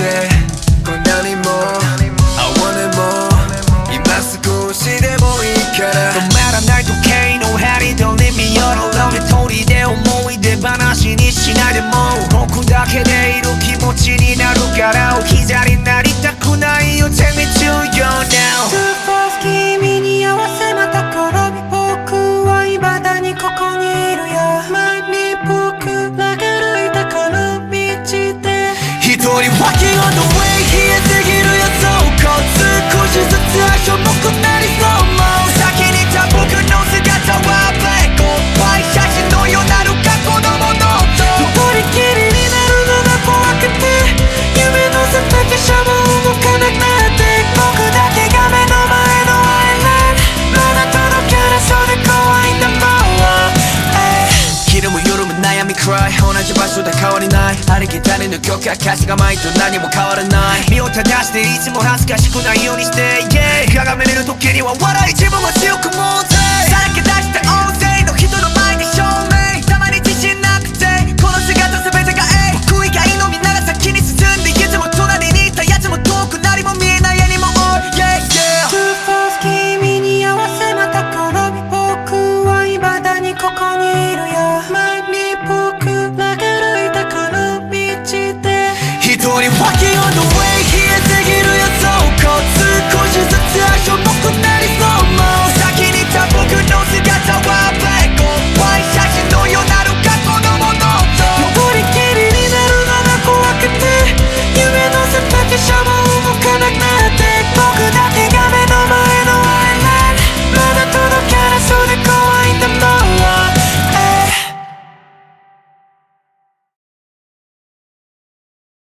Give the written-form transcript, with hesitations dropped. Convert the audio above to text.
してこんなにも I want it more 今少しでもいいから止まらない時計の針とレミオのロメ通りで思い出話にしないでも僕だけでいる気持ちになるから置き去りになりたくないよ Tell me to you now Too fast 君に合わせまた転び僕は未だにここにいるよ前に僕らが歩いたこの道で一人 Walking on the way 冷えすぎるよそうこ少しずつ足重くなりそうも先にいた僕の姿は Black or white 写真のようなるか子供の音一人きりになるのが怖くて夢のせた汽車も動かなくなって僕だけが目の前のアイランドまだ届かなそうで怖いんだもん昼も夜も悩み cry 同じ場所で変わりないありきたりの曲や歌詞が前と何も変わらない身を正していつも恥ずかしくないようにして、yeah、鏡見る時には笑い自分は強く持ってさらけ出して大勢の人の前で証明たまに自信なくてこの姿全てが僕以外のみんなが先に進んでいつも隣にいたやつも遠く何も見えない絵にも oh yeah yeah Too fast 君に合わせまた転び僕は未だにここにいるよ前に僕らが歩いたこの道で一人 Walking on the